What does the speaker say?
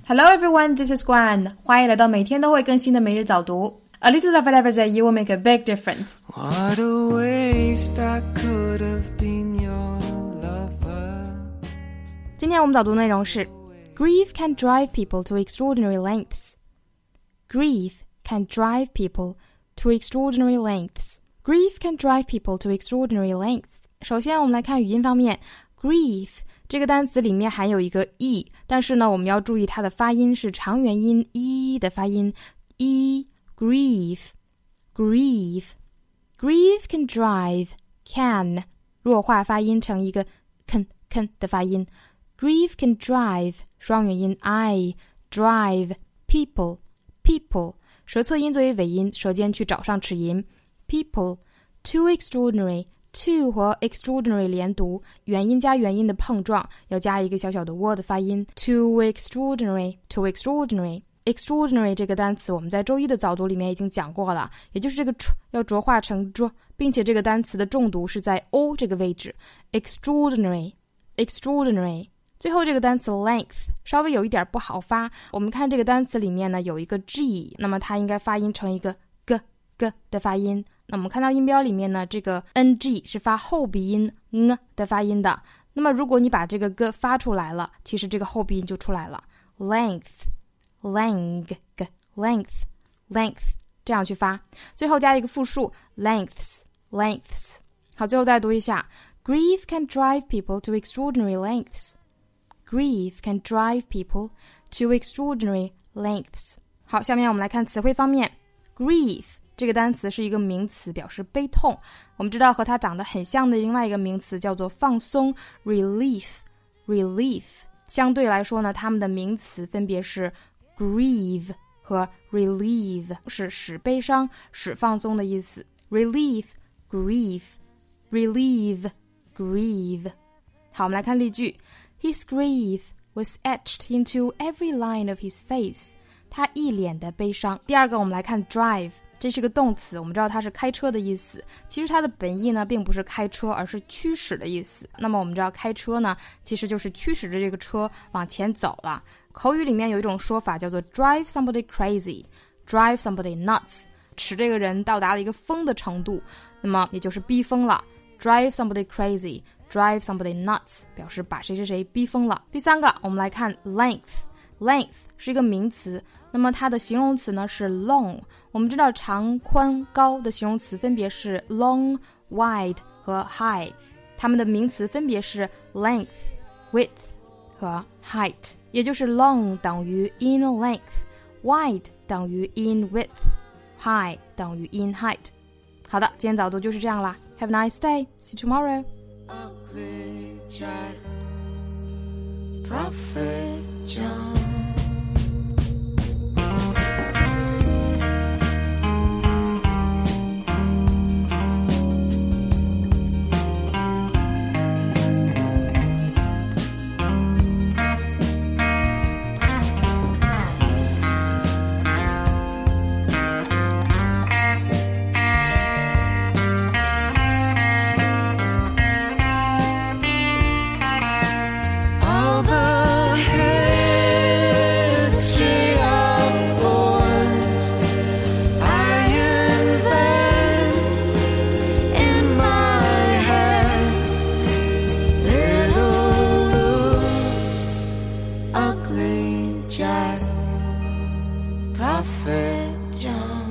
Hello everyone, this is Guan. 欢迎来到每天都会更新的每日早读。A little love every day, you will make a big difference. What a waste I could have been your lover. 今天我们早读内容是 Grief can drive people to extraordinary lengths. Grief can drive people to extraordinary lengths. Grief can drive people to extraordinary lengths. 首先我们来看语音方面 Grief这个单词里面含有一个 e， 但是呢我们要注意它的发音是长元音 e 的发音 e grief grief grief can drive can 弱化发音成一个 can 的发音 grief can drive 双元音 i drive people 舌侧音作为尾音，舌尖去找上齿龈 people too extraordinary to 和 extraordinary 连读，元音加元音的碰撞要加一个小小的 w 的发音 too extraordinary extraordinary 这个单词我们在周一的早读里面已经讲过了，也就是这个 tr 要浊化成 dr， 并且这个单词的重读是在 o 这个位置 extraordinary 最后这个单词 length 稍微有一点不好发，我们看这个单词里面呢有一个 g， 那么它应该发音成一个 g 的发音，那我们看到音标里面呢这个 ng 是发后鼻音 ng 的发音的，那么如果你把这个 g 发出来了，其实这个后鼻音就出来了 length 这样去发，最后加一个复数 lengths 好，最后再读一下 Grief can drive people to extraordinary lengths. Grief can drive people to extraordinary lengths. 好，下面我们来看词汇方面 Grief 这个单词是一个名词，表示悲痛，我们知道和它长得很像的另外一个名词叫做放松 relief 相对来说呢，它们的名词分别是 grieve 和 relieve， 是使悲伤使放松的意思 relief grief relieve grieve。 好，我们来看例句 His grief was etched into every line of his face. 他一脸的悲伤。第二个我们来看 drive， 这是个动词，我们知道它是开车的意思，其实它的本意呢并不是开车，而是驱使的意思。那么我们知道开车呢其实就是驱使着这个车往前走了，口语里面有一种说法叫做 drive somebody crazy drive somebody nuts， 使这个人到达了一个疯的程度，那么也就是逼疯了 drive somebody crazy drive somebody nuts 表示把谁谁谁逼疯了。第三个我们来看 length 是一个名词，那么它的形容词呢是 long， 我们知道长宽高的形容词分别是 long wide 和 high， 它们的名词分别是 length width 和 height， 也就是 long 等于 in length， wide 等于 in width， high 等于 in height。 好的，今天早读就是这样啦， Have a nice day, see you tomorrow. Ugly Jack, Prophet John. Ugly Jack, Prophet John.